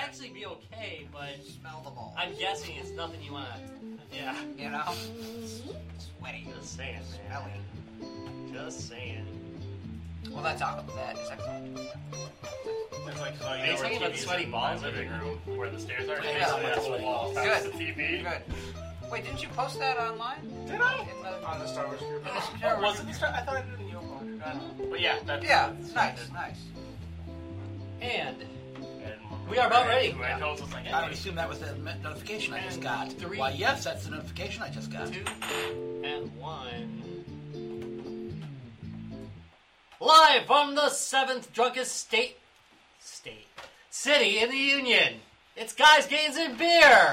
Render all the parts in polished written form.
actually be okay, but Smell the balls. I'm guessing it's nothing you want to... Yeah. You know? Sweaty. Just saying, man. Smelly. Just saying. Well, that's all. That is excellent. It's like, so Are you talking about the sweaty balls? living room where the stairs are? Yeah, Basically, that's that's the sweaty wall. balls. That's Good. the TV. Good. Wait, didn't you post that online? Did I? In the, On the Star Wars group. in the Oh, Star Wars was it the Star? I thought I did it in the Yoko 100. I don't know. But yeah, that's nice. And And we are about ready. I told us like, I would assume that was the notification I just got. 3, Why, yes, that's the notification I just got. 2, and 1. Live from the 7th drunkest city in the Union. It's Guys, Games, and Beer.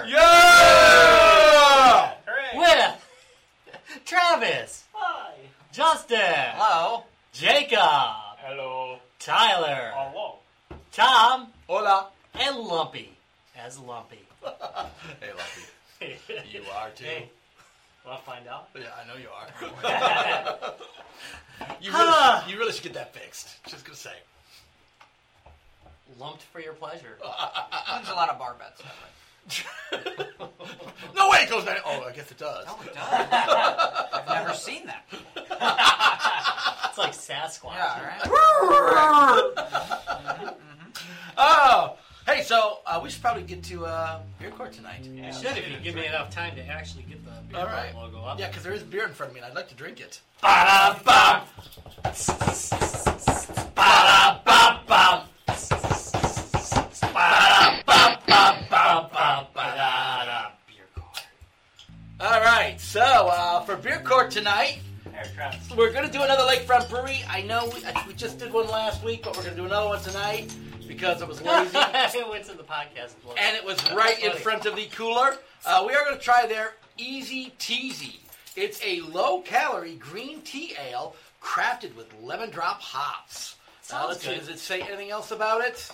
Yeah! hooray! With Travis, Hi. Justin, Hello. Jacob, Hello. Tyler, Hello. Tom, Hola. and Lumpy as Lumpy. Hey, Lumpy. You are too. Hey, want to find out? Yeah, I know you are. you really should get that fixed. Just gonna say. Lumped for your pleasure. There's a lot of bar bets that way. No way it goes down. Oh, I guess it does. Oh, it does. I've never seen that. It's like Sasquatch. Yeah, right? Oh, hey, so we should probably get to beer court tonight. You should if you give me enough time to actually get the beer All right. logo up. Yeah, because there is beer in front of me, and I'd like to drink it. Ba-da-bum. Ba-da-bum-bum. Ba-da-bum-bum-bum-ba-da-da. Beer court. All right, so for beer court tonight, we're going to do another Lakefront Brewery. I know we just did one last week, but we're going to do another one tonight because it was lazy. It went to the podcast. And it was right in front of the cooler. We are going to try their Easy Teasy. It's a low-calorie green tea ale crafted with lemon drop hops. Sounds Let's see, good. does it say anything else about it?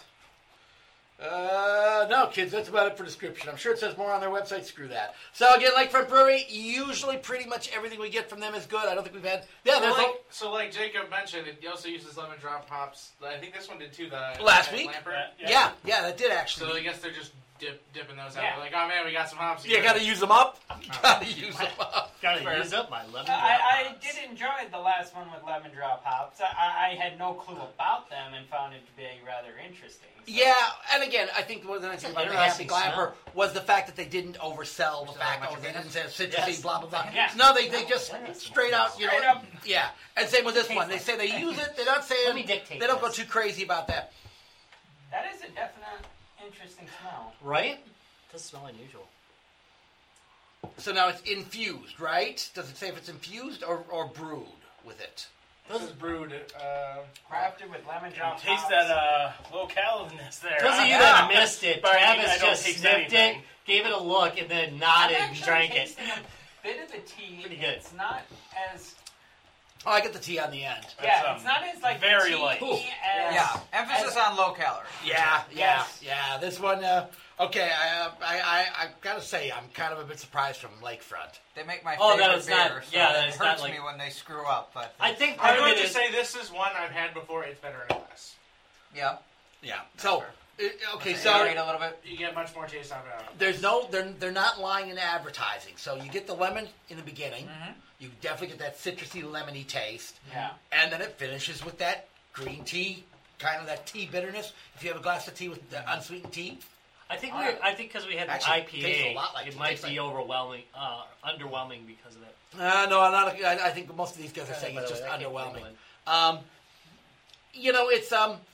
No, kids, that's about it for description. I'm sure it says more on their website. Screw that. So, again, Lakefront Brewery, usually pretty much everything we get from them is good. I don't think we've had... Yeah, there's So like Jacob mentioned, it also uses lemon drop hops. I think this one did too. The Last week? Lampert. Yeah, that did actually. So I guess they're just dipping those out. They're like, oh man, we got some hops. You got to use them up. You got to use them up. Gotta use up my lemon. I did enjoy the last one with lemon drop hops. I had no clue about them and found it to be rather interesting. So. Yeah, and again, I think one of the nice things about the Happy Interesting Glamper smell. was the fact that they didn't oversell the fact much that of they it. didn't say citrusy, Yes. blah, blah, blah. Yeah. No, they just straight out, you know. Straight up. Yeah, and same with this one. They say they use it. They're not saying, Let me dictate they don't go this. too crazy about that. That is a definite interesting smell. Right? It does smell unusual. So now it's infused, right? Does it say if it's infused or brewed with it? This is brewed. Crafted with lemon drop Taste hops. that low caloriness there. Those of you Yeah. that missed it, But I Travis don't just taste sniffed anything. it, gave it a look, and then I'm nodded and actually drank it. tasting a bit of the tea. Pretty good. It's not as Oh, I get the tea on the end. yeah. It's not as like very tea light. as Yeah, emphasis on low calorie. Yeah. Yes. This one, okay, I gotta say, I'm kind of a bit surprised from Lakefront. They make my Oh, favorite that it's beer, not- so yeah, that it it's hurts not like- me when they screw up. But I think part I'm of going it to is... say this is one I've had before. It's better in glass. yeah, Yeah. So, Sure. okay, so so aerate a little bit. You get much more taste out of it. there's no, they're not lying in advertising. So you get the lemon in the beginning. You definitely get that citrusy, lemony taste. Yeah. And then it finishes with that green tea, kind of that tea bitterness. If you have a glass of tea with the unsweetened tea. I think because we had the Actually, it tastes a IPA, lot like it it. might Tastes be like- overwhelming, underwhelming because of it. No, I'm not. I think most of these guys are saying it's just underwhelming. You know, it's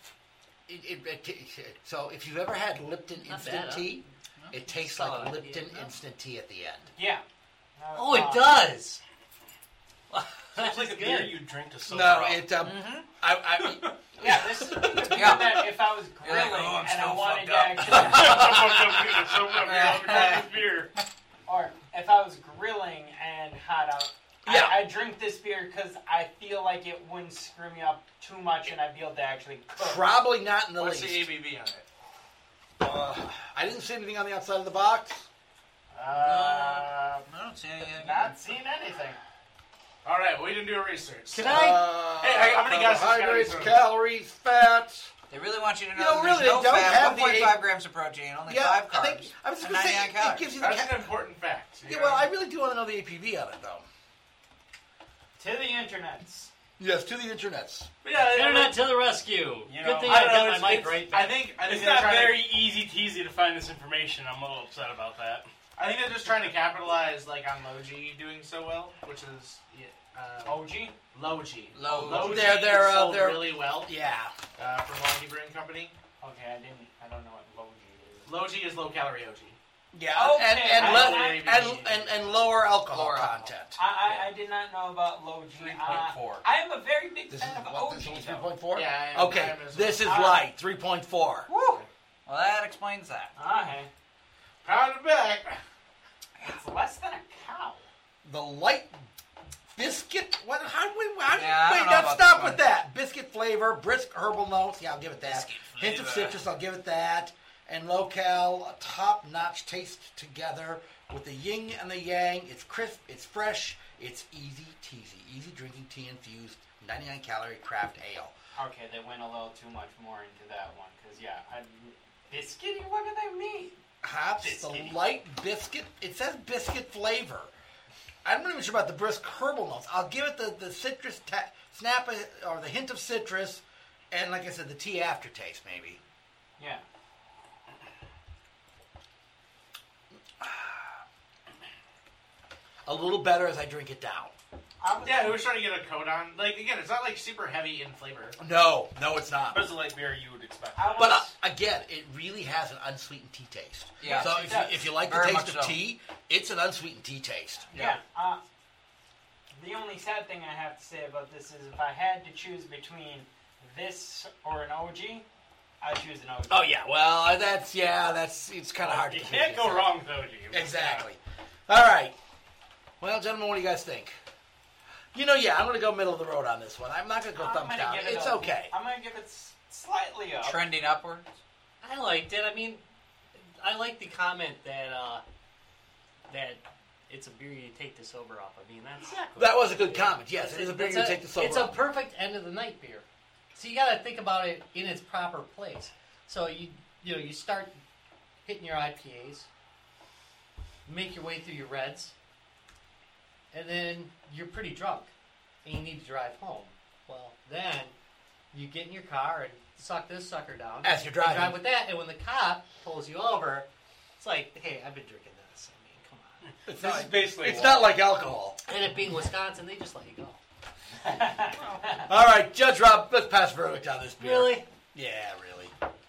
so if you've ever had Lipton Not instant bad, huh? tea, it tastes Solid like IPA, Lipton huh? instant tea at the end. Yeah. Oh, it does! It's like a beer good. you drink to sober No, up. it. Yeah, this is Yeah. that if I was grilling like, oh, I'm and I still wanted to fucked actually, beer. or if I was grilling and had Yeah. I drink this beer because I feel like it wouldn't screw me up too much and I'd be able to actually cook. Probably not in the What's the least. ABV on it? I didn't see anything on the outside of the box. I don't see anything. Not seen anything. All right, we didn't do a research. Can I? Hey, I'm gonna guess it's gotta be Carbohydrates, some- calories, fats. They really want you to know, You know, there's really, no they don't fat, have the 1.5 grams of protein, only 5 carbs, I think I was and going to 99 say calories. it gives you the. That's an important fact. Yeah, well, I really do want to know the APV on it, though. To the internets. Yes, to the internets. But yeah, Internet to the rescue. You Good know, thing I I don't know, got my mic it's- right I there. think It's they're not trying very easy to find this information. I'm a little upset about that. I think they're just trying to capitalize like on Logi doing so well, which is OG? Logi. Logi. Logi They're sold they're- really well Yeah. from Logi Brewing Company. Okay, I don't know what Logi is. Logi is low calorie OG. Yeah, Okay, and lower alcohol Lower alcohol. content. I did not know about Logi. 3.4. I am a very big This is fan of what, OG. this is though. 3.4? Yeah, I am Okay, as this is well. light, 3.4. Woo! Well, that explains that. Okay. Proud of back. It's less than a cow. The light biscuit. What? How? Yeah, I wait, don't know now about stop this with one. that. Biscuit flavor, brisk herbal notes. Yeah, I'll give it that. Biscuit Hint of flavor. citrus. I'll give it that. And low-cal, a top-notch taste together with the yin and the yang. It's crisp. It's fresh. It's easy-teasy. Easy drinking tea infused 99-calorie craft ale. Okay, they went a little too much more into that one. Because, yeah, biscuity? What do they mean? Hops, Biscuity. the light biscuit. It says biscuit flavor. I'm not even sure about the brisk herbal notes. I'll give it the citrus snap or the hint of citrus, and like I said, the tea aftertaste maybe. Yeah. A little better as I drink it down. Yeah, who was trying to get a coat on? Like again, it's not like super heavy in flavor. No, it's not. But it's a light beer you would expect. But again, it really has an unsweetened tea taste. Yeah. So it does. if you like the Very taste much of so. tea, it's an unsweetened tea taste. Yeah. The only sad thing I have to say about this is if I had to choose between this or an OG, I'd choose an OG. Oh yeah, well it's kind of hard You to can't go wrong with OG. Exactly. All right. Well, gentlemen, what do you guys think? I'm going to go middle of the road on this one. I'm not going to go I'm thumbs gonna down. give it It's a- okay. I'm going to give it slightly up. Trending upwards. I liked it. I mean, I like the comment that it's a beer you take the sober off. I mean, that's That was a good comment. Yes, it is a beer It's you take the sober It's a off. perfect end of the night beer. So you got to think about it in its proper place. So you start hitting your IPAs, make your way through your reds, and then you're pretty drunk, and you need to drive home. Well, then you get in your car and suck this sucker down. As you're driving. You drive with that, and when the cop pulls you over, it's like, hey, I've been drinking this. I mean, come on. It's This is basically It's water. not like alcohol. And it being Wisconsin, they just let you go. All right, Judge Rob, let's pass verdict on this beer. Really? Yeah, really.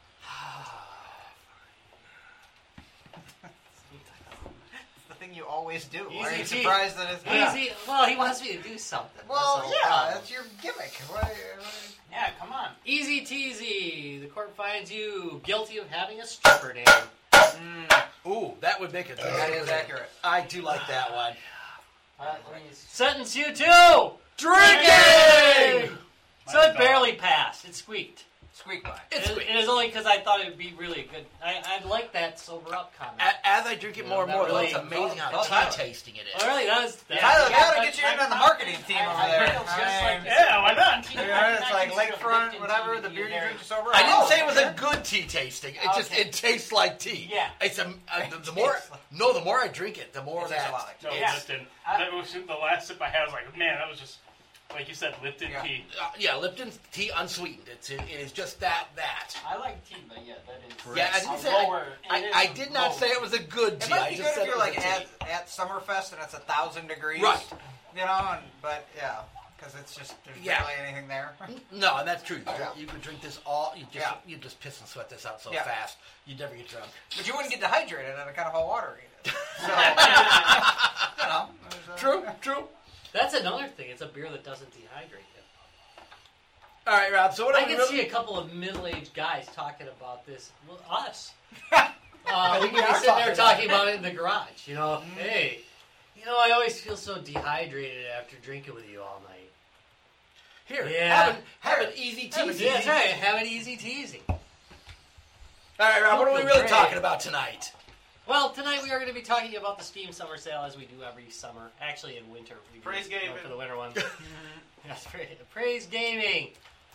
It's the thing you always do. Why are you Easy tea. surprised that it's not? Easy. Well, he wants me to do something. Well, That's the whole yeah, problem. that's your gimmick. What- Yeah, come on. Easy teasy. The court finds you guilty of having a stripper name. Ooh, that would make it. That is accurate. I do like that one. Please. Sentence you to Drinking! So it barely passed. It squeaked. Squeak by. It's It is only because I thought it would be really good. I like that sober up comment. As I drink it more and more, That really- it's amazing how Oh, Tyler. tea tasting it is. Oh, really? That was. Tyler, we Yeah, gotta but get you I in on the thought- marketing team over I there. feel just like Yeah, why not? Yeah, it's like lakefront, whatever, the beer you drink to sober. I didn't Oh, say it was a okay. good tea tasting. It just Okay. it tastes like tea. Yeah. It's the more I drink it, the more It tastes that a lot like No, Yeah. Lipton. That was the last sip I had. I was like, man, that was just like you said, Lipton Yeah. tea. Lipton's tea unsweetened. It is just that. I like tea, but yeah, that is. Yeah, I didn't a say lower- it is I a did not low. say it was a good It tea. might I be just good said if you're it was like a tea. at Summerfest and it's 1,000 degrees. Right. But yeah, because it's just, there's Yeah. barely anything there. No, and that's true. Yeah. You could drink this all. Yeah. You just piss and sweat this out so Yeah. fast. You'd never get drunk. But you wouldn't get dehydrated at a kind of hot water either. So, you know. True. That's another thing. It's a beer that doesn't dehydrate you. All right, Rob. So what I are we can really? see a couple of middle-aged guys talking about this. Well, us. I We think could we be are sitting there talking talking about it in the garage. Hey, I always feel so dehydrated after drinking with you all night. Here, Yeah. have an easy teasy. Yeah, that's right. Have an easy teasing. All right, Rob. What are we really Great. talking about tonight? Well, tonight we are going to be talking about the Steam Summer Sale as we do every summer. Actually, in winter. We do Praise it, Gaming. for the winter one. Yes, praise gaming.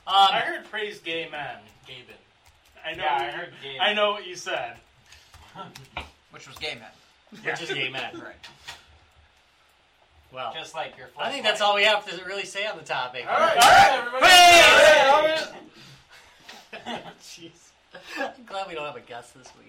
I heard praise gay men. Gaben. I know. Yeah, I heard gay. I know what you said. Which was gay men. Which is gay men. Right. Well, Just like your. I think that's all we have to really say on the topic. All right, everybody. Jeez. I'm glad we don't have a guest this week.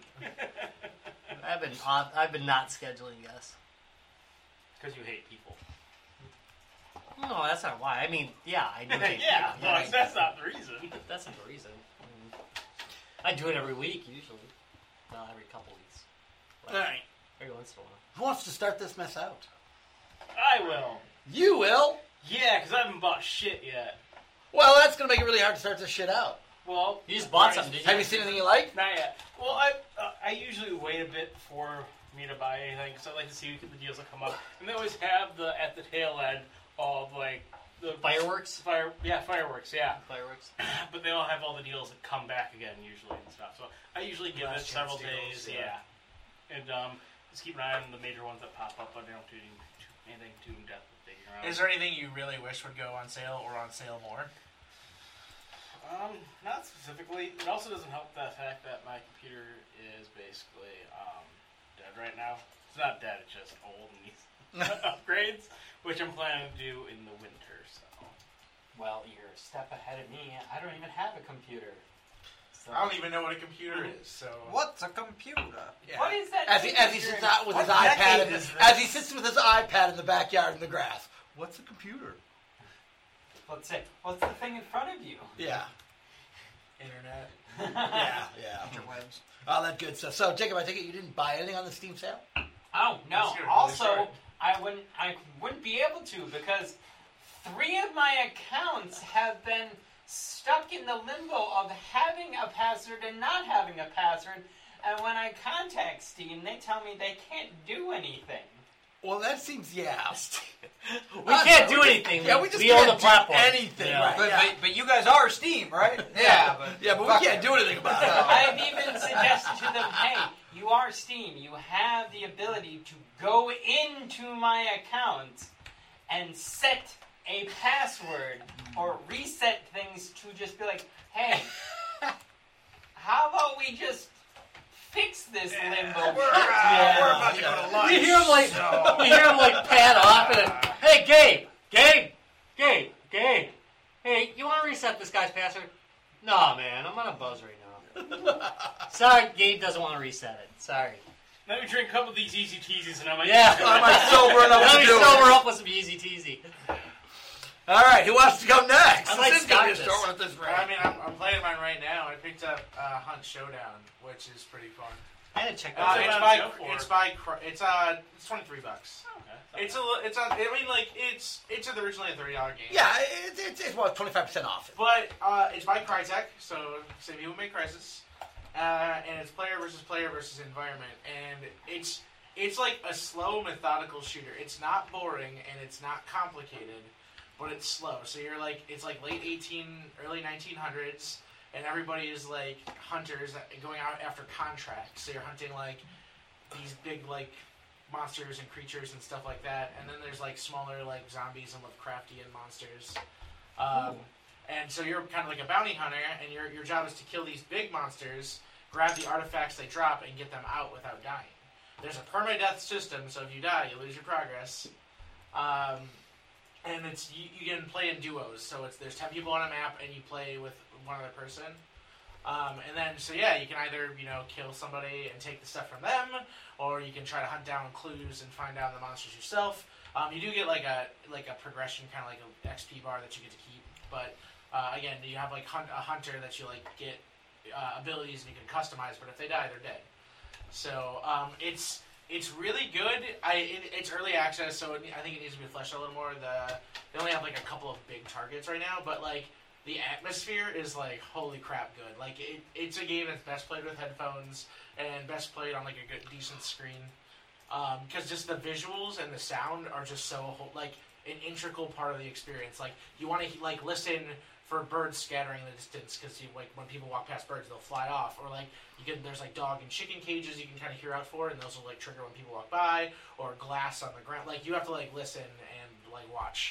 I've been not scheduling guests. Because you hate people. No, that's not why. I mean, yeah, I do hate Yeah, people. well, that's not the reason. That's not the reason. I do it every week, usually. Well, every couple weeks. All right. Every once in a while. Who wants to start this mess out? I will. You will. Yeah, because I haven't bought shit yet. Well, that's going to make it really hard to start this shit out. Well, You just bought something, did you? Have you seen anything you like? Not yet. Well, I usually wait a bit before me to buy anything because I like to see the deals that come up, and they always have at the tail end of like the Fireworks? Fireworks, yeah. Fireworks. But they all have all the deals that come back again usually and stuff. So I usually give it Last several chance deals, days, yeah. and just keep an eye on the major ones that pop up, but they don't do anything too in depth with digging around. Is there anything you really wish would go on sale or on sale more? Not specifically. It also doesn't help the fact that my computer is basically dead right now. It's not dead, it's just old and needs upgrades, which I'm planning to do in the winter, so. Well, you're a step ahead of me. I don't even have a computer. So. I don't even know what a computer is, so... What's a computer? Yeah. What is that? As he sits out with his What decade iPad, is this? as he sits with his iPad in the backyard in the grass. What's a computer? Let's say, what's the thing in front of you? Yeah, Internet. yeah. Interwebs. All that good stuff. So, Jacob, I take it you didn't buy anything on the Steam sale? Oh no! That's good. Also, Really I wouldn't be able to because 3 of my accounts have been stuck in the limbo of having a password and not having a password. And when I contact Steam, they tell me they can't do anything. Well, that seems, yeah. We can't do anything. Yeah, we just we own can't the platform. do anything, Yeah. right? But, Yeah. but you guys are Steam, right? Yeah, but we can't do anything about it. I've even suggested to them, hey, you are Steam. You have the ability to go into my account and set a password or reset things to just be like, hey, how about we just fix this limbo? We're about to go to lunch. You hear him like pad off and hey, Gabe, hey, you want to reset this guy's password? No, man, I'm on a buzz right now. Sorry, Gabe doesn't want to reset it. Sorry. Let me drink a couple of these easy teasies and I might... Yeah. I might sober enough Let to me do sober it. up with some easy teasy. All right, who wants to go next? I might This is going to be a start short one at this rate. I mean, I'm playing mine right now. I picked up Hunt Showdown, which is pretty fun. I had to check What's that it out. about? It's $23. Okay. It's originally a $30 game. Yeah, it's about 25% off. But it's by Crytek, so same people who make Crysis, and it's player versus environment, and it's like a slow, methodical shooter. It's not boring and it's not complicated, but it's slow. So it's like late early 1900s, and everybody is like hunters going out after contracts. So you're hunting like these big like monsters and creatures and stuff like that, and then there's like smaller like zombies and Lovecraftian monsters. And so you're kind of like a bounty hunter, and your job is to kill these big monsters, grab the artifacts they drop, and get them out without dying. There's a permadeath system, so if you die, you lose your progress. And it's you can play in duos, so there's 10 people on a map, and you play with one other person. And then you can either kill somebody and take the stuff from them, or you can try to hunt down clues and find out the monsters yourself. You do get like a progression, kind of like an XP bar that you get to keep, but again, you have like a hunter that you like get abilities and you can customize, but if they die, they're dead. So it's really good. It's early access, so I think it needs to be fleshed out a little more. They only have like a couple of big targets right now, but like the atmosphere is like holy crap good. Like it's a game that's best played with headphones and best played on like a good decent screen. Because just the visuals and the sound are just so like an integral part of the experience. Like you want to like listen for birds scattering in the distance, because like when people walk past birds, they'll fly off. Or like there's like dog and chicken cages you can kind of hear out for, and those will like trigger when people walk by. Or glass on the ground. Like you have to like listen and like watch,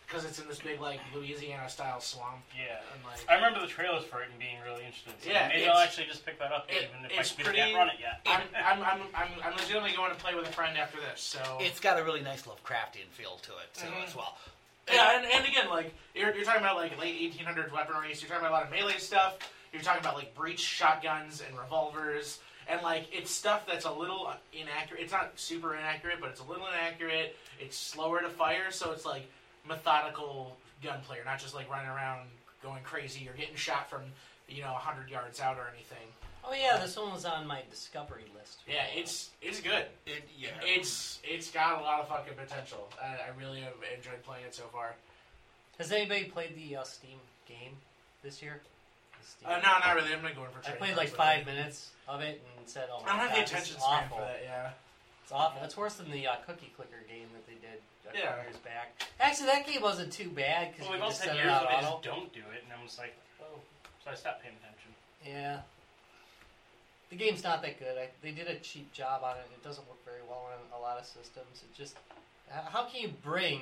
because it's in this big like Louisiana style swamp. Yeah. And like I remember the trailers for it and being really interesting. So Yeah, maybe it's- I'll actually just pick that up, even if it's I pretty- can't run it yet. I'm legitimately going to play with a friend after this. So It's got a really nice Lovecraftian feel to it too, Mhm. as well. yeah, and again, like you're talking about like late 1800s weaponry. So you're talking about a lot of melee stuff. You're talking about like breech shotguns and revolvers. And, like, it's stuff that's a little inaccurate. It's not super inaccurate, but it's a little inaccurate. It's slower to fire, so it's, like, methodical gunplay. You're not just, like, running around going crazy. You're getting shot from, 100 yards out or anything. Oh yeah, this one was on my discovery list. Yeah, it's good. It's got a lot of fucking potential. I really have enjoyed playing it so far. Has anybody played the Steam game this year? The Steam- No, not really. I'm not going for I trading played like cards, 5 but- minutes of it and said, "Oh I my don't have god, the this attention is span awful." for that, yeah. It's awful. It's worse than the Cookie Clicker game that they did a couple Yeah. years back. Actually, that game wasn't too bad because Well, you we've all just had set it years out where they auto. just don't do it, and I'm just like, oh. So I stopped paying attention. Yeah. The game's not that good. They did a cheap job on it. It doesn't work very well on a lot of systems. It just how can you bring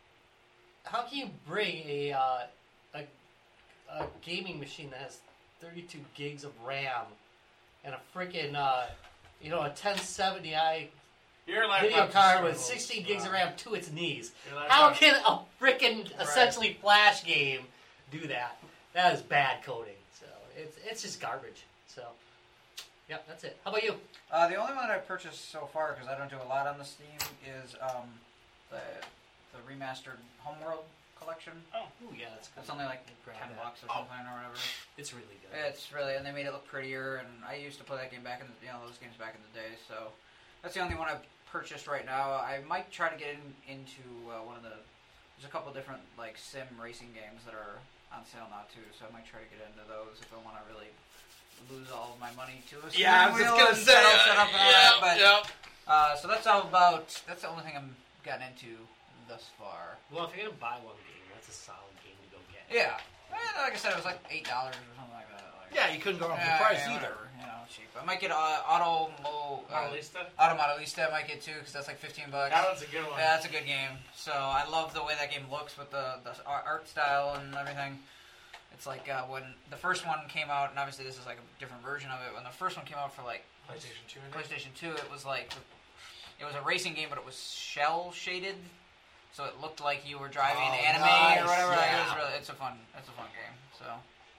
a gaming machine that has 32 gigs of RAM and a freaking a 1070i Your laptop video just card with struggles. 16 gigs of RAM to its knees? Your How laptop- can a freaking essentially flash game do that? That is bad coding. So it's just garbage. So yep, that's it. How about you? The only one that I purchased so far, because I don't do a lot on the Steam, is the remastered Homeworld collection. Ooh, yeah, that's good. It's only like Grab $10 that. or something or whatever. It's really good. It's really, and they made it look prettier. And I used to play that game back in those games back in the day. So that's the only one I've purchased right now. I might try to get into one of the. There's a couple different like sim racing games that are on sale now too. So I might try to get into those if I want to really lose all of my money to a steering Yeah, I was just wheel gonna and say. set up and all that. But Yep. so that's all about. That's the only thing I'm gotten into thus far. Well, if you're gonna buy one game, that's a solid game to go get. Yeah, like I said, it was like $8 or something like that. Like, Yeah, you couldn't go wrong with the price either. whatever, cheap. I might get Auto Modelista? Modelista. I might get too because that's like $15. That one's a good one. Yeah, that's a good game. So I love the way that game looks with the art style and everything. It's like when the first one came out, and obviously this is like a different version of it. When the first one came out for like PlayStation 2. I think. PlayStation 2, it was a racing game, but it was shell shaded, so it looked like you were driving anime nice, or whatever. Like, yeah. it's a fun game. So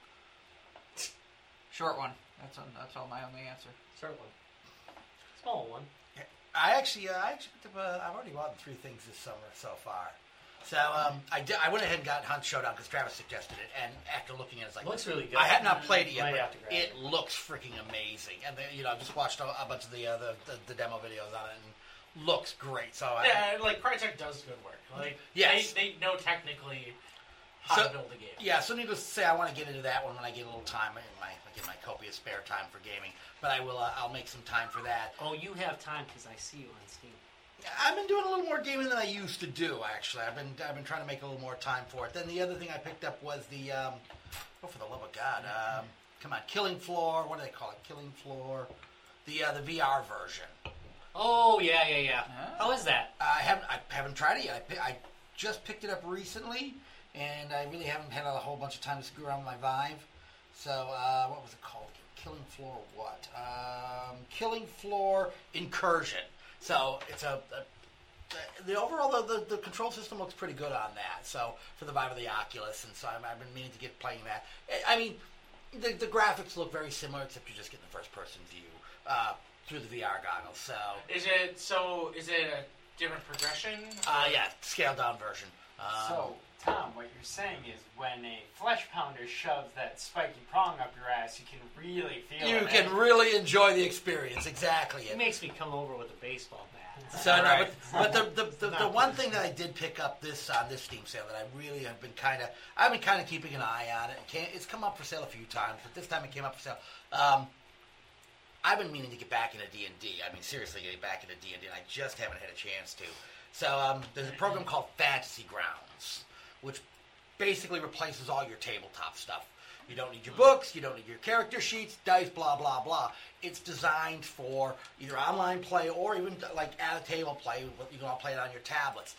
short one. That's all my only answer. Start one. Small one. I actually picked up. I've already bought 3 things this summer so far. So I went ahead and got Hunt Showdown because Travis suggested it, and after looking at it, it's like Looks really good. I have not played it yet, Might but have to grab it it. looks freaking amazing. And I just watched a bunch of the demo videos on it, and looks great. So Yeah, and, like Crytek does good work. Like Yes. they know technically how So- to build a game. Yeah, so needless to say, I want to get into that one when I get a little time in my copious spare time for gaming. But I will. I'll make some time for that. Oh, you have time because I see you on Steam. I've been doing a little more gaming than I used to do. Actually, I've been trying to make a little more time for it. Then the other thing I picked up was the for the love of God, come on, Killing Floor. What do they call it? Killing Floor. The VR version. Oh yeah. Ah. How is that? I haven't tried it yet. I just picked it up recently, and I really haven't had a whole bunch of time to screw around with my Vive. So what was it called? Killing Floor what? Killing Floor Incursion. So it's the overall the control system looks pretty good on that. So for the Vive of the Oculus, and so I've been meaning to get playing that. I mean, the graphics look very similar, except you're just getting the first person view through the VR goggles. So Is it a different progression? yeah, scaled down version. So, Tom, what you're saying is when a flesh pounder shoves that spiky prong up your ass, you can really feel you it. can really enjoy the experience. Exactly. It makes me come over with a baseball bat. So, no, Right. but the one thing that I did pick up on this Steam sale that I really have been I've been kind of keeping an eye on it. It's come up for sale a few times, but this time it came up for sale. I've been meaning to get back into D&D. I mean, seriously, getting back into D&D, and I just haven't had a chance to. So there's a program called Fantasy Grounds, which basically replaces all your tabletop stuff. You don't need your books, you don't need your character sheets, dice, blah, blah, blah. It's designed for either online play or even like at a table play. You can all play it on your tablets.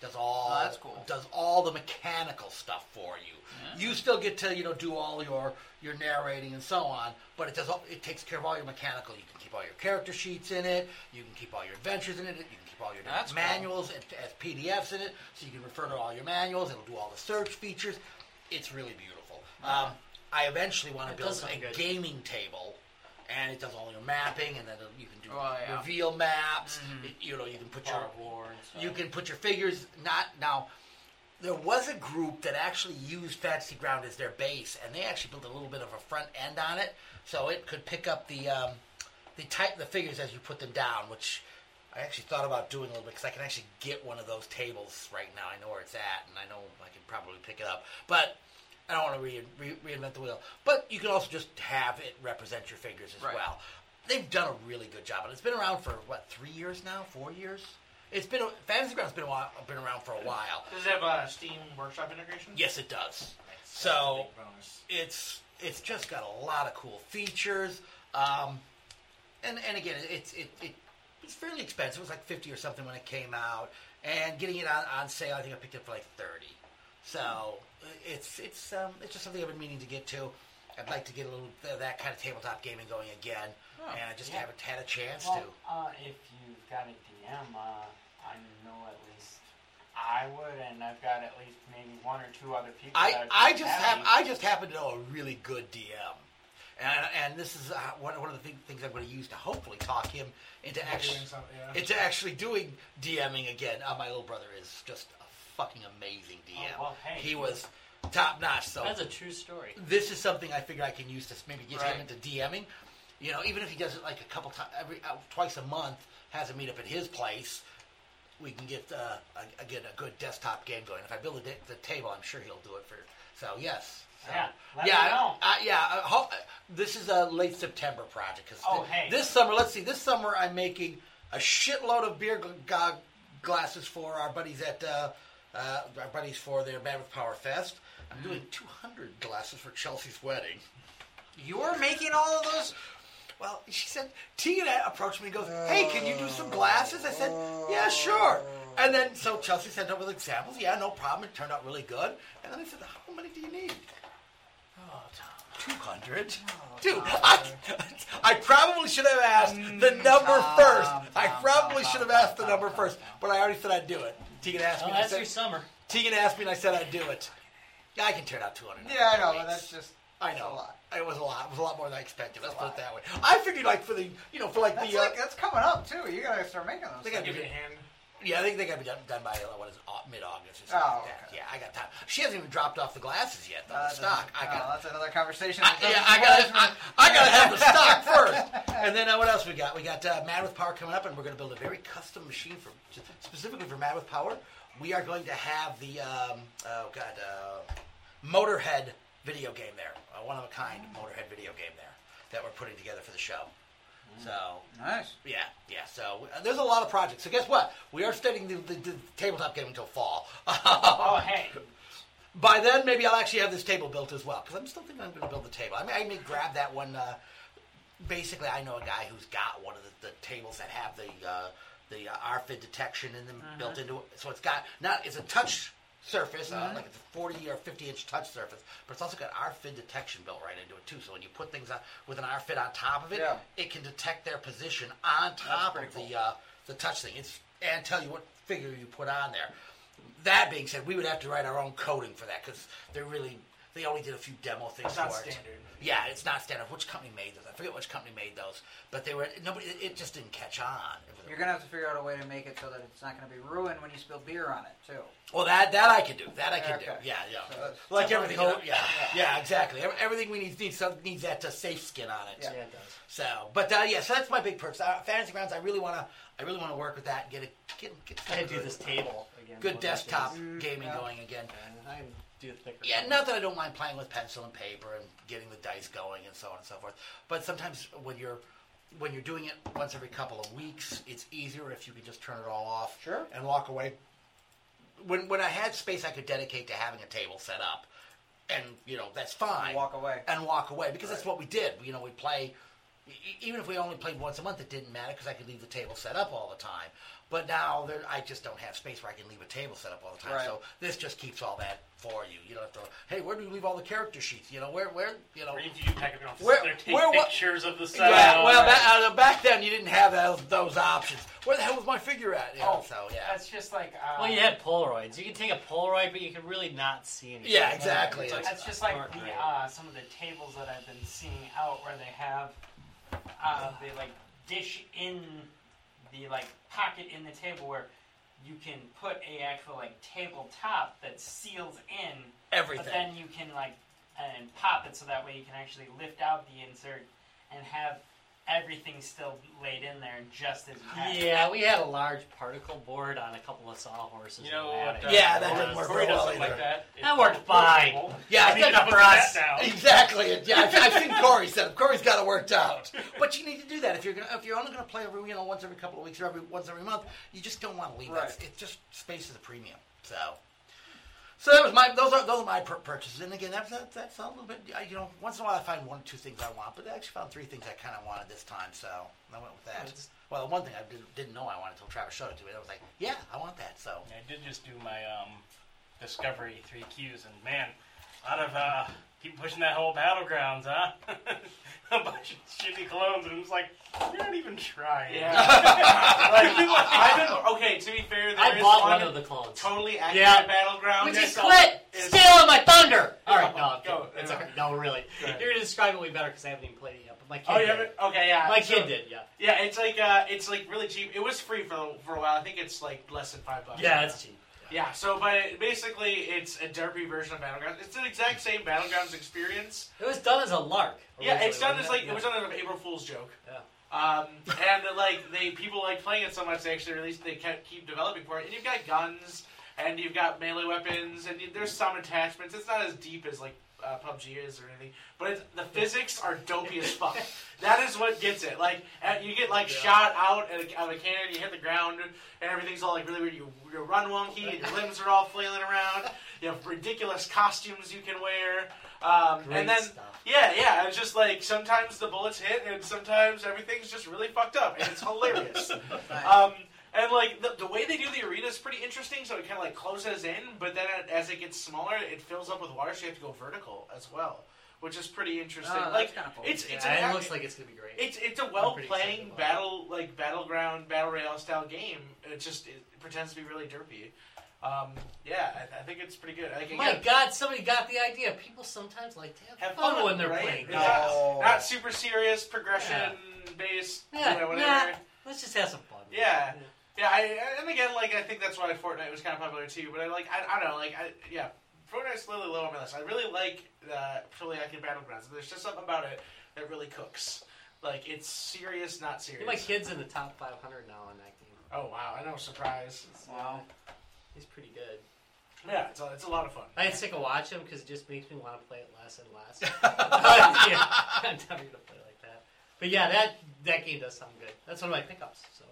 does all Oh, that's cool. does all the mechanical stuff for you. You still get to do all your narrating and so on, but it takes care of all your mechanical. You can keep all your character sheets in it. You can keep all your adventures in it. You can keep all your That's cool. manuals as PDFs in it, so you can refer to all your manuals. It'll do all the search features. It's really beautiful. I eventually want to It build does sound a good. gaming table, and it does all your mapping, and then you can do Oh, yeah. reveal maps. You can put your War and stuff. you can put your figures. Not now. There was a group that actually used Fantasy Ground as their base, and they actually built a little bit of a front end on it, so it could pick up the figures as you put them down, which I actually thought about doing a little bit because I can actually get one of those tables right now. I know where it's at, and I know I can probably pick it up, but I don't want to reinvent the wheel. But you can also just have it represent your figures as Right. well. They've done a really good job, and it's been around for 3 years now, 4 years. It's been Fantasy Ground's been around for a while. Does it have a Steam Workshop integration? Yes, it does. Nice. So That's a big bonus. it's just got a lot of cool features, and again it's fairly expensive. It was like 50 or something when it came out, and getting it on sale, I think I picked it up for like 30. So it's just something I've been meaning to get to. I'd like to get a little of that kind of tabletop gaming going again, and I just haven't had a chance to. If you've got a DM, I know at least I would, and I've got at least maybe one or two other people. I just happen to know a really good DM, and this is one of the things I'm going to use to hopefully talk him into actually doing DMing again. My little brother is just a fucking amazing DM. Oh, well, hey. He was top notch. So That's a true story. this is something I figure I can use to maybe get Right. him into DMing. Even if he does it like a couple times, twice a month, has a meetup at his place, we can get again a good desktop game going. If I build the table, I'm sure he'll do it for. So yes. So, Yeah, let me know. This is a late September project. Hey. This summer, let's see. This summer, I'm making a shitload of beer glasses for our buddies for their Man with Power Fest. I'm doing 200 glasses for Chelsea's wedding. You're making all of those? Well, she said, Tegan approached me and goes, hey, can you do some glasses? I said, yeah, sure. And then, so Chelsea sent over the examples. Yeah, no problem. It turned out really good. And then I said, how many do you need? Oh, Tom. 200. Dude, I probably should have asked the number first. I probably should have asked the number first, but I already said I'd do it. Tegan asked Oh, me. and I that's said- your summer. Tegan asked me, and I said I'd do it. Yeah, I can turn out 200. Yeah, I know, but that's just... I that's know. a lot. It was a lot. It was a lot more than I expected. Let's It's a put lot. it that way. I figured like That's coming up, too. You gotta start making those They gotta things. Give it a hand. I think they got to be done by mid-August or something Oh, like that. okay. Yeah, I got time. She hasn't even dropped off the glasses yet. The stock. That's another conversation. I gotta have the stock first. And then what else we got? We got Man with Power coming up, and we're going to build a very custom machine specifically for Man with Power. We are going to have the Motorhead video game there, one of a kind Motorhead video game there that we're putting together for the show. So Nice. yeah. So there's a lot of projects. So guess what? We are studying the tabletop game until fall. Oh, hey. By then, maybe I'll actually have this table built as well, because I'm still thinking I'm going to build the table. I may grab that one. Basically, I know a guy who's got one of the tables that have the RFID detection in them built into it. So it's got it's a touch surface, like it's a 40 or 50 inch touch surface, but it's also got RFID detection built right into it too. So when you put things on with an RFID on top of it, it can detect their position on top of the touch thing. And tell you what figure you put on there. That being said, we would have to write our own coding for that, because they only did a few demo things It's not for it. standard. Yeah, it's not standard. Which company made those? I forget which company made those, but it just didn't catch on. You're going to have to figure out a way to make it so that it's not going to be ruined when you spill beer on it, too. Well, that I can do. That I can do. Okay. Yeah. So that's Like definitely everything. code. Yeah, exactly. Everything we needs that safe skin on it. Yeah, it does. So, but so that's my big perks. Fantasy Grounds. I really want to work with that. And get I some do this table again. good one of these desktop days. gaming going again. And I do the thicker. Yeah, not that I don't mind playing with pencil and paper and getting the dice going and so on and so forth. But sometimes when you're doing it once every couple of weeks, it's easier if you can just turn it all off and walk away. When I had space I could dedicate to having a table set up, and that's fine. Walk away. Because that's what we did. We play even if we only played once a month, it didn't matter because I could leave the table set up all the time. But now I just don't have space where I can leave a table set up all the time. Right. So this just keeps all that for you. You don't have to. Hey, where do you leave all the character sheets? Where you know. Or if you pack it, you don't Where- sit there, take where- what- pictures of the set. Yeah, well, back then you didn't have those options. Where the hell was my figure at? So yeah. That's just like. Well, you had Polaroids. You can take a Polaroid, but you can really not see anything. Yeah, exactly. That's just like Aren't the great. some of the tables that I've been seeing out where they have they like dish in the like pocket in the table where you can put a actual like tabletop that seals in Everything. but then you can like and pop it so that way you can actually lift out the insert and have everything still laid in there just as you have it. Yeah, we had a large particle board on a couple of sawhorses. You know and what? that. Yeah, that didn't work Corey very well does something either. like that. That worked fine. Yeah, I I think think enough for us. Down. exactly. Yeah, I've seen Corey set up. Corey's got it worked out. But you need to do that if you're only gonna play once every couple of weeks or once every month. You just don't want to leave Right. that. It's just space is a premium. So that was those are my purchases. And again, that's a little bit. Once in a while I find one or two things I want, but I actually found three things I kind of wanted this time. So I went with that. Well, the one thing I didn't know I wanted until Travis showed it to me. I was like, yeah, I want that. So I did just do my Discovery 3Qs, and man, a lot of keep pushing that whole Battlegrounds, huh? A bunch of shitty clones, and it's like, you're not even trying. Okay, to be fair, there I is bought one of the clones. totally accurate Yeah. Battleground. Would you So quit is- stealing my thunder? All right, no, I'm Go. kidding. It's okay. No, really. Go ahead. You're gonna describe it way better because I haven't even played it yet. But my kid. Oh, you did. haven't? Okay, yeah. My So- kid did. Yeah. Yeah, it's like really cheap. It was free for a while. I think it's like less than $5. Yeah, it's cheap. Yeah, so but basically it's a derpy version of Battlegrounds. It's the exact same Battlegrounds experience. It was done as a lark. Yeah, it's done originally, as wasn't it was done as an April Fool's joke. Yeah. And people like playing it so much they actually released. They keep developing for it. And you've got guns, and you've got melee weapons, and there's some attachments. It's not as deep as like PUBG is or anything, but the physics are dopey as fuck. That is what gets it. Like you get shot out of a cannon, you hit the ground, and everything's all like really weird. You run wonky, and your limbs are all flailing around. You have ridiculous costumes you can wear. Great And then, stuff. yeah, it's just like sometimes the bullets hit, and sometimes everything's just really fucked up, and it's hilarious. And like the way they do the arena is pretty interesting. So it kind of like closes in, but then as it gets smaller, it fills up with water, so you have to go vertical as well, which is pretty interesting. Oh, that's kinda cool. It's Yeah, it looks like it's gonna be great. it's a pretty well-playing excited about battleground battle royale style game. It pretends to be really derpy. I think it's pretty good. Like, My again, God, somebody got the idea. People sometimes like to have fun when they're right? playing. It's Yeah. not super serious progression based. Yeah, whatever. nah, let's just have some fun. Yeah. Yeah, and again, I think that's why Fortnite was kind of popular too. But I don't know, Fortnite's really low on my list. I really like Totally Accurate Battlegrounds. There's just something about it that really cooks. Like, it's serious, not serious. My kid's in the top 500 now on that game. Oh wow, I know, surprise. Wow. He's pretty good. Yeah, it's a lot of fun. I get sick of watching him because it just makes me want to play it less and less. Yeah, I'm never gonna play like that. But yeah, that game does sound good. That's one of my pickups. So.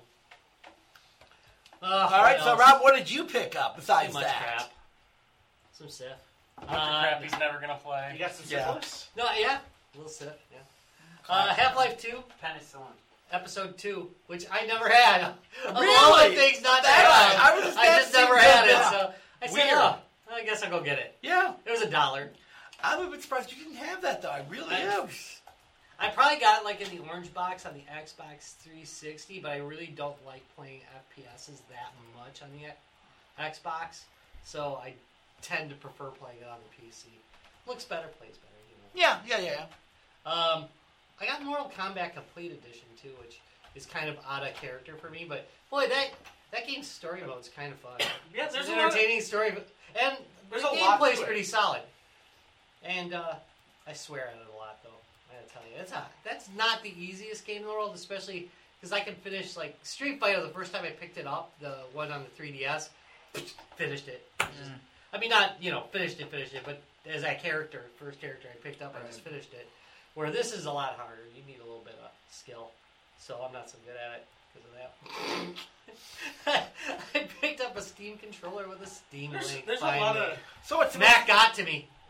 all right. So Rob, what did you pick up besides Too much that? crap. Some Sith. Bunch of crap he's never gonna You play. got some Yeah. syphilis? No, yeah, a little Sith. Yeah. Half-Life 2, Penicillin. Episode 2, which I never had. Of all the Really? things not to That- have, I was just I just that never seemed had it. good. So I said, Weird. oh, I guess I'll go get it. Yeah, It was $1. I'm a bit surprised you didn't have that though. I really am. I probably got it like in the orange box on the Xbox 360, but I really don't like playing FPSs that much on the Xbox, so I tend to prefer playing it on the PC. Looks better, plays better, Yeah. I got Mortal Kombat Complete Edition too, which is kind of out of character for me, but boy, that game's story mode's kind of fun. Yeah, It's there's an a lot of- entertaining story, and the There's a lot to gameplay's it. pretty solid. And I swear at it a lot, though. I gotta tell you, that's not the easiest game in the world, especially because I can finish like Street Fighter. The first time I picked it up, the one on the 3DS, finished it. I mean, not finished it, but as that character, first character I picked up, I just finished it. Where this is a lot harder. You need a little bit of skill, so I'm not so good at it because of that. I picked up a Steam controller with a Steam Link. There's a finally. lot of So it's Matt got to me.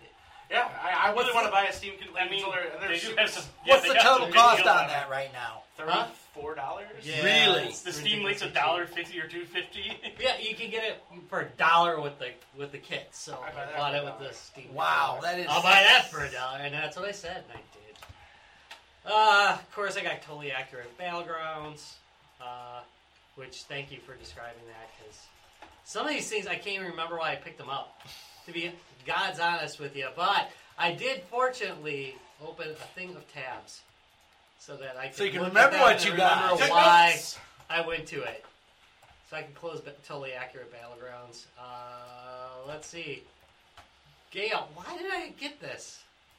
Yeah, I wouldn't want to buy a Steam I mean, controller. And they they're do have some. What's they the got total some cost good on deals that right now? $34? Yeah, Really? it's The Steam Link's ridiculously $1.50 or $2.50. cheap. Yeah, you can get it for $1 with the kit. So I buy that I bought for it with $1. the Steam. Wow, controller. that is. I'll buy that for $1, and that's what I said, and I did. Of course, I got Totally Accurate Battlegrounds, which thank you for describing that, because some of these things I can't even remember why I picked them up, to be God's honest with you. But I did fortunately open a thing of tabs so that I could So you can look at remember them what and you got. remember Take why notes. I went to it. So I can close Totally Accurate Battlegrounds. Let's see. Gail, why did I get this?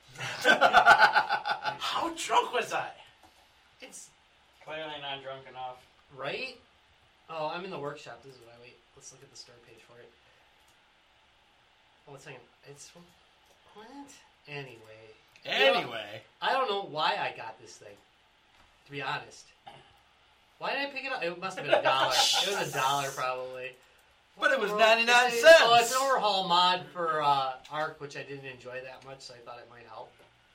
How drunk was I? It's Clearly not drunk enough. right. Oh, I'm in the workshop. This is what I wait. Let's look at the store page for it. Oh, one second. It's what? Anyway, I don't know why I got this thing. To be honest, why did I pick it up? It must have been $1. It was $1 probably. But it was Well, 99 it's- cents. Oh, it's an overhaul mod for Ark, which I didn't enjoy that much, so I thought it might help.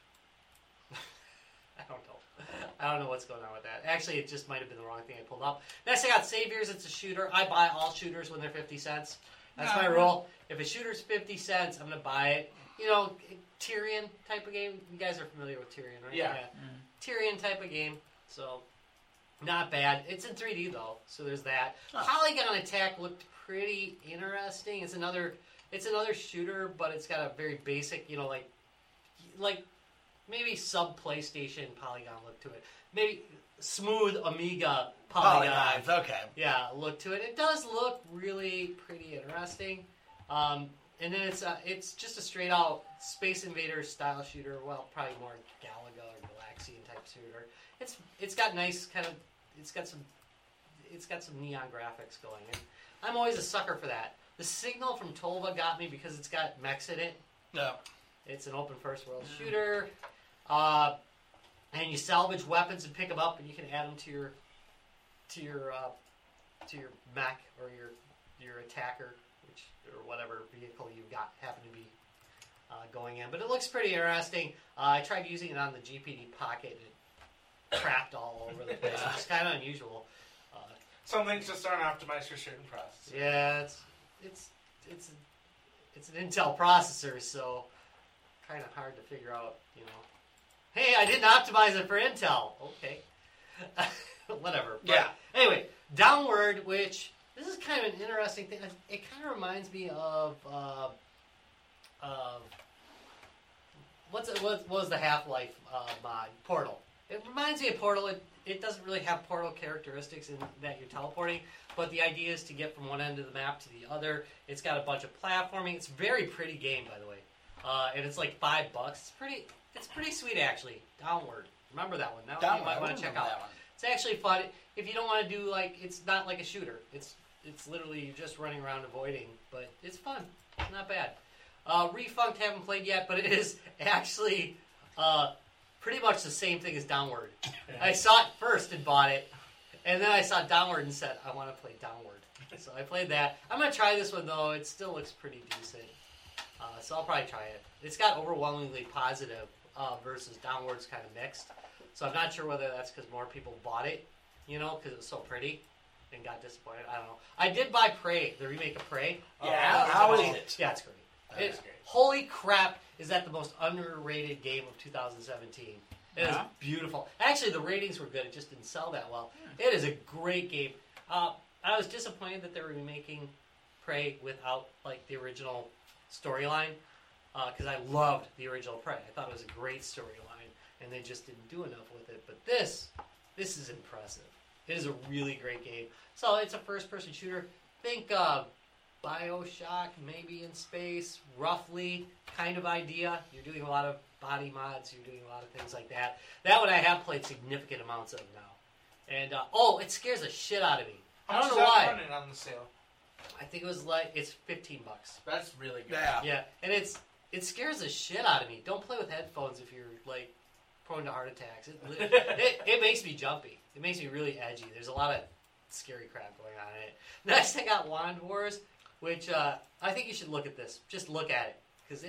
I don't know what's going on with that. Actually, it just might have been the wrong thing I pulled up. Next, I got Saviors. It's a shooter. I buy all shooters when they're 50 cents. That's my rule. If a shooter's 50 cents, I'm going to buy it. You know, Tyrion type of game. You guys are familiar with Tyrion, right? Yeah. Tyrion type of game. So, not bad. It's in 3D, though, so there's that. Huh. Polygon Attack looked pretty interesting. It's another shooter, but it's got a very basic, like maybe sub-PlayStation Polygon look to it. Maybe smooth Amiga Polygon. Polygons, okay. Yeah, look to it. It does look really pretty interesting. And then it's just a straight out Space Invaders style shooter. Well, probably more Galaga or Galaxian type shooter. It's got nice kind of it's got some neon graphics going. And I'm always a sucker for that. The Signal from Tolva got me because it's got mechs in it. No. It's an open first world shooter. And you salvage weapons and pick them up, and you can add them to your mech or your attacker, or whatever vehicle you've got happen to be going in. But it looks pretty interesting. I tried using it on the GPD Pocket, and it crapped all over the place, which is kind of unusual. Some things just aren't optimized for certain processors. Yeah, it's an Intel processor, so kind of hard to figure out, Hey, I didn't optimize it for Intel. Okay. Whatever. But Yeah. Anyway, Downward, which this is kind of an interesting thing. It kind of reminds me of what was the Half-Life mod? Portal. It reminds me of Portal. It doesn't really have Portal characteristics in that you're teleporting, but the idea is to get from one end of the map to the other. It's got a bunch of platforming. It's a very pretty game, by the way, and it's like $5. It's pretty sweet, actually. Downward. Remember that one. That one you might want to check out. That one. It's actually fun. If you don't want to do it's not like a shooter. It's literally you're just running around avoiding, but it's fun. Not bad. Refunct haven't played yet, but it is actually pretty much the same thing as Downward. I saw it first and bought it, and then I saw Downward and said, I want to play Downward. So I played that. I'm going to try this one, though. It still looks pretty decent. So I'll probably try it. It's got overwhelmingly positive versus Downward's kind of mixed. So I'm not sure whether that's because more people bought it, because it was so pretty and got disappointed. I don't know. I did buy Prey, the remake of Prey. Yeah, how is it? Yeah, it's great. That is great. Holy crap, is that the most underrated game of 2017. It is beautiful. Actually, the ratings were good. It just didn't sell that well. It is a great game. I was disappointed that they were remaking Prey without the original storyline because I loved the original Prey. I thought it was a great storyline, and they just didn't do enough with it. But this is impressive. It is a really great game. So it's a first-person shooter. Think BioShock, maybe in space, roughly kind of idea. You're doing a lot of body mods. You're doing a lot of things like that. That one I have played significant amounts of now. And, it scares the shit out of me. I How don't much know is that why. running on the sale? I think it was it's $15. That's really good. Yeah. Yeah, and it scares the shit out of me. Don't play with headphones if you're prone to heart attacks. It makes me jumpy. It makes me really edgy. There's a lot of scary crap going on in it. Next, I got Wand Wars, which I think you should look at this. Just look at it because it is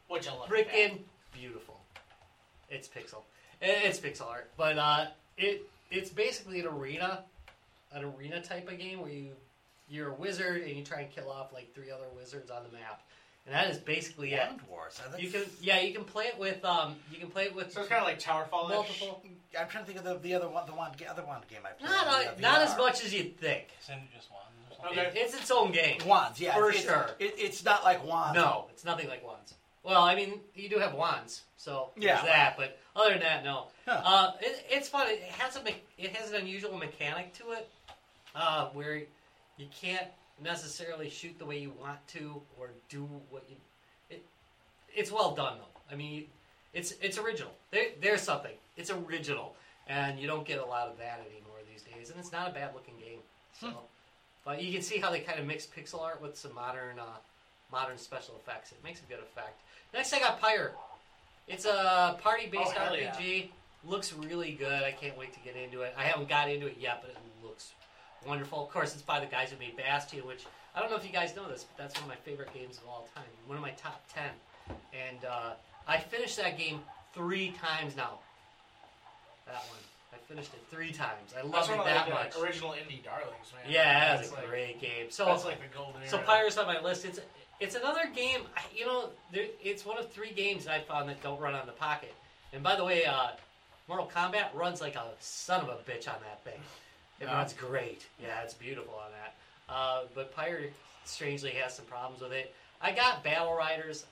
Which I love. freaking beautiful. It's pixel art, but it's basically an arena type of game where you're a wizard and you try and kill off like 3 other wizards on the map, and that is basically it. Land Wars. You can play it with So it's kind of like Towerfall. multiple. I'm trying to think of the other one game I played. Not VR. as much as you'd think. Isn't it just one or something? Okay. It's its own game. Wands, yeah, For it's, sure. It's not like Wands. No, it's nothing like wands. Well, I mean, you do have wands, so Yeah. there's that. But other than that, no. Huh. It's fun. It has an unusual mechanic to it, where you can't necessarily shoot the way you want to or do what you. It's well done though. I mean, it's original. There's something. It's original, and you don't get a lot of that anymore these days. And it's not a bad looking game. So, but you can see how they kind of mix pixel art with some modern special effects. It makes a good effect. Next, I got Pyre. It's a party-based hell RPG. Looks really good. I can't wait to get into it. I haven't got into it yet, but it looks wonderful. Of course, it's by the guys who made Bastion, which I don't know if you guys know this, but that's one of my favorite games of all time. One of my top 10. And I finished that game 3 times now. That one. I finished it 3 times. I That's love it one that of much. the original indie darlings, man. Yeah, that's That's a like- great game. So That's like the golden era. so Pyre's on my list. It's another game. It's one of 3 games that I found that don't run on the Pocket. And by the way, Mortal Kombat runs like a son of a bitch on that thing. It runs great. Yeah, it's beautiful on that. But Pyre strangely has some problems with it. I got Battle Riders,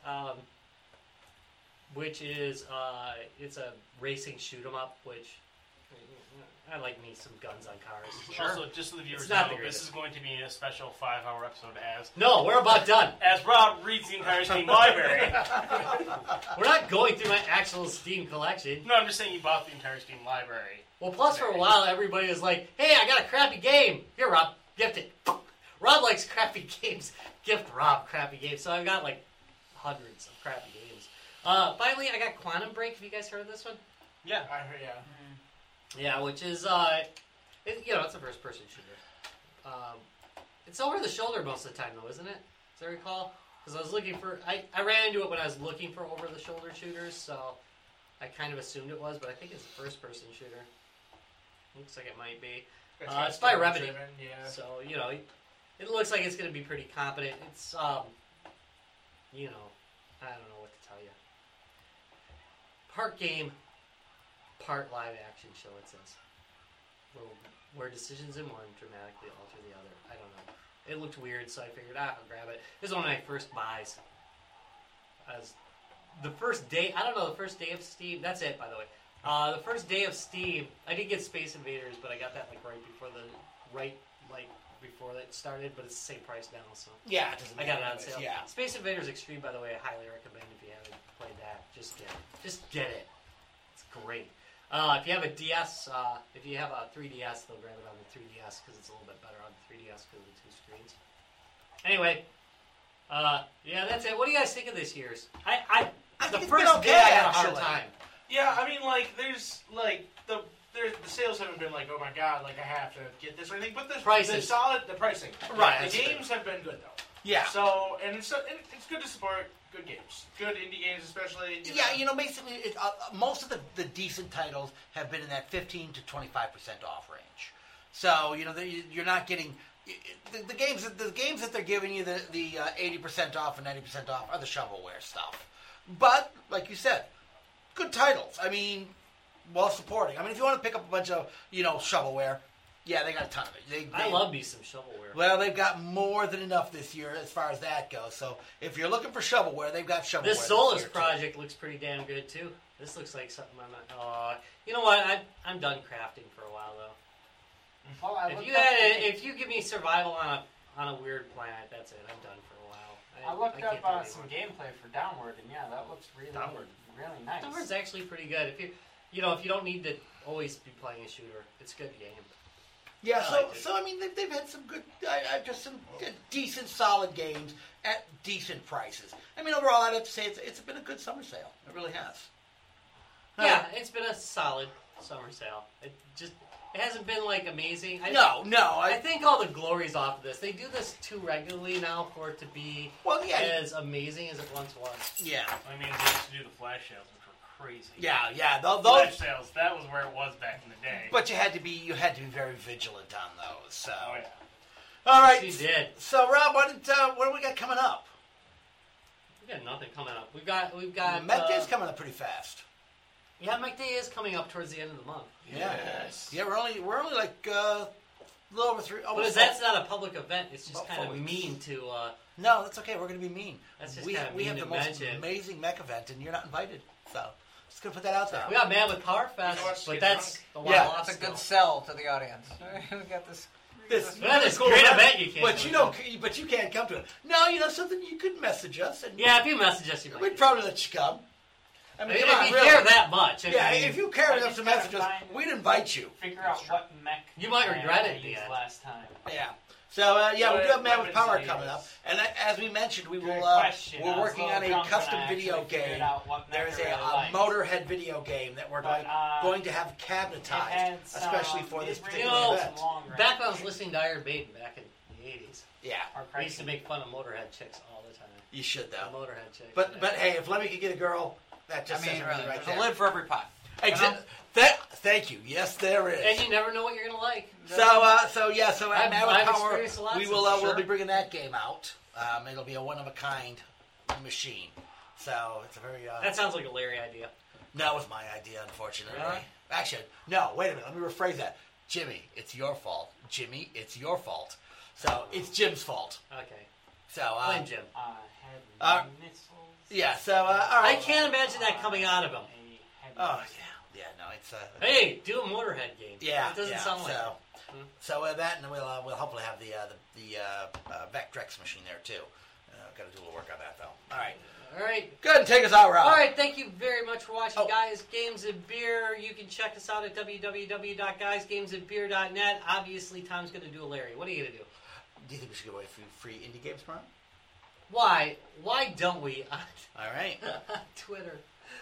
which is it's a racing shoot 'em up, which I like me some guns on cars. Also, just so the viewers It's not know, the this greatest. is going to be a special 5-hour episode No, we're about done. as Rob reads the entire Steam library. We're not going through my actual Steam collection. No, I'm just saying you bought the entire Steam library. Well, plus for a while, everybody was like, "Hey, I got a crappy game. Here, Rob, gift it." Rob likes crappy games. Gift Rob crappy games. So I've got like hundreds of crappy games. Finally, I got Quantum Break. Have you guys heard of this one? Yeah. I heard, yeah. Yeah, which is it's a first-person shooter. It's over the shoulder most of the time, though, isn't it? As I recall, because I was looking for, I ran into it when I was looking for over-the-shoulder shooters, so I kind of assumed it was, but I think it's a first-person shooter. Looks like it might be. It's by Remedy. Yeah. So it looks like it's going to be pretty competent. It's I don't know what to tell you. Part game, part live action show, it says. Where decisions in one dramatically alter the other. I don't know. It looked weird, so I figured, I'll grab it. This is one of my first buys. As the first day, I don't know, the first day of Steam, that's it, by the way. The first day of Steam, I did get Space Invaders, but I got that before that started, but it's the same price now, so. Yeah, it doesn't I got it matter on anyways, sale. Yeah. Space Invaders Extreme, by the way, I highly recommend if you haven't played that. Just get it. Just get it. It's great. If you have a DS, if you have a 3DS, they'll grab it on the 3DS because it's a little bit better on the 3DS because of the 2 screens. Anyway, yeah, that's it. What do you guys think of this year's? I The think it's first been okay, day I had a hard actually. time. Yeah, I mean, like, there's, like, the sales haven't been like, oh my god, like, I have to get this or anything, but the Prices. the pricing. Right, The that's games have been good, though. Yeah. So, and it's good to support good games. Good indie games, especially. Yeah, basically, most of the decent titles have been in that 15 to 25% off range. So, you're not getting the games that they're giving you the 80% off and 90% off are the shovelware stuff. But like you said, good titles. I mean, well supporting. I mean, if you want to pick up a bunch of shovelware, yeah, they got a ton of it. I love me some shovelware. Well, they've got more than enough this year as far as that goes. So if you're looking for shovelware, they've got shovelware. This Solus project looks pretty damn good too. This looks like something I'm not. You know what? I'm done crafting for a while though. Well, I If you give me survival on a weird planet, that's it. I'm done for a while. I looked can't up do some anymore. gameplay for Downward, and yeah, that looks really nice. Downward's actually pretty good. If you don't need to always be playing a shooter, it's a good game. Yeah, I liked it. so I mean, they've had some good, just some good, decent, solid games at decent prices. I mean, overall, I'd have to say it's been a good summer sale. It really has. Yeah, it's been a solid summer sale. It hasn't been like amazing. No. I think all the glory's off of this. They do this too regularly now for it to be as amazing as it once was. Yeah. I mean, they used to do the flash sales, which were crazy. Yeah. Those Flash sales, that was where it was back in the day. But you had to be very vigilant on those. So. Oh, yeah. All right. She did. So Rob, what do we got coming up? We got nothing coming up. We've got Mech Day's coming up pretty fast. Yeah, Mech Day is coming up towards the end of the month. Yes. Yeah, we're only like a little over 3. But that's not a public event. It's just About kind 4 of weeks. mean to. No, that's okay. We're going to be mean. That's just we kinda we mean have the to most mention. amazing mech event, and you're not invited. So just going to put that out there. We got Man with Power Fest, You know what's but good that's the one Yeah. lost. That's a good though. sell to the audience. We got this. Well, this great event you can't. But you can't come to it. No, you know something. You could message us, and Yeah, if you message us, you might. we'd probably let you come. I mean, If come on, you really. care that much, I Yeah, mean, if you care I enough just to gotta message us, find- we'd invite you. Figure out what mech You might regret it I in the used end. last time. Yeah. So we do have Man with Power Weapons coming up, and as we mentioned, Good we're question. I was working on a little drunk custom when I video actually figured game. out what mech There's I a really liked. Motorhead video game that we're But, going to have It cabinetized, had some- especially for this it particular really event. some long range. back when I was listening to Iron Maiden back in the 80s, Yeah, Or we used to Crazy. make fun of Motorhead chicks all the time. you should The though. Motorhead chicks. But hey, if Lemmy could get a girl, that I just mean, says everything right there's there. a lid for every pot. Thank you. Yes, there is. And you never know what you're gonna like. So at Man with I've Power, experienced a lot we since, will we'll sure. be bringing that game out. It'll be a one of a kind machine. So it's a very That sounds like a Larry idea. that was my idea, unfortunately. Really? Actually, no. Wait a minute. Let me rephrase that. Jimmy, it's your fault. Jimmy, it's your fault. So it's Jim's fault. Okay, So blame Jim. Uh, Missiles. yeah. So all I right. can't imagine that coming out of him. Oh yeah. No, it's Hey, do a Motorhead game. Yeah, it doesn't sound like. so. it. So that, and we'll hopefully have the Vectrex machine there too. Got to do a little work on that though. All right, All right. go ahead and take us out, Rob. All right, thank you very much for watching, Oh. Guys Games and Beer. You can check us out at www.guysgamesandbeer.net. Obviously, Tom's going to do a Larry. What are you going to do? Do you think we should give away free indie games tomorrow? Why? Why don't we on All right. Twitter?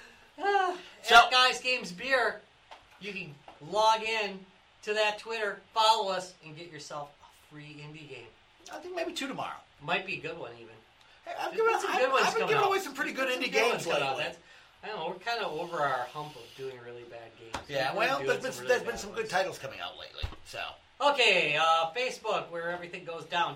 So- At Guys Games Beer, you can log in to that Twitter, follow us, and get yourself a free indie game. I think maybe 2 tomorrow. Might be a good one, even. Hey, I've There's been some good ones been coming giving out. away some pretty good There's been indie some good games ones coming out. lately. I don't know, we're kind of over our hump of doing really bad games. Yeah, We're well, doing there's some been really bad some ones. good titles coming out lately. So Okay, Facebook, where everything goes down.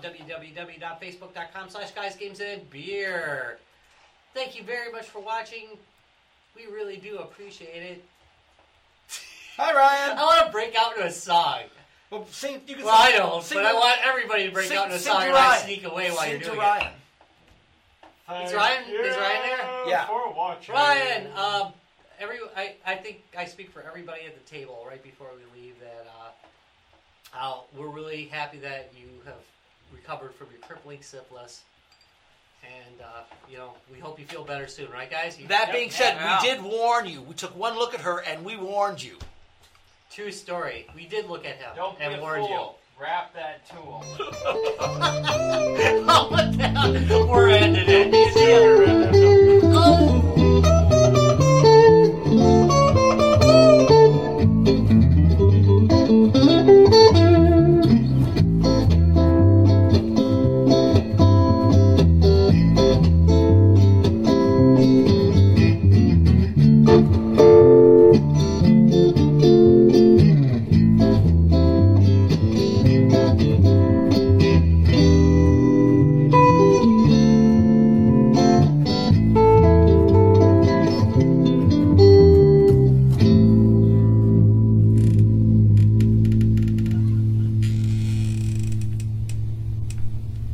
www.facebook.com/guysgamesandbeer. Thank you very much for watching. We really do appreciate it. hi, Ryan. I want to break out into a song. Well, sing. You can Well, I sing, don't, sing but I want everybody to break out into a sing song to and I Ryan. sneak away while Sing you're to doing Ryan. Is Ryan there? Yeah. For watching. it. Ryan, I think I speak for everybody at the table right before we leave that we're really happy that you have recovered from your crippling syphilis. And, we hope you feel better soon, right, guys? That being said, Yeah. we did warn you. We took one look at her and we warned you. True story. We did look at him Don't be and a warned you. fool. Wrap that tool. Oh, what the hell? We're ending it.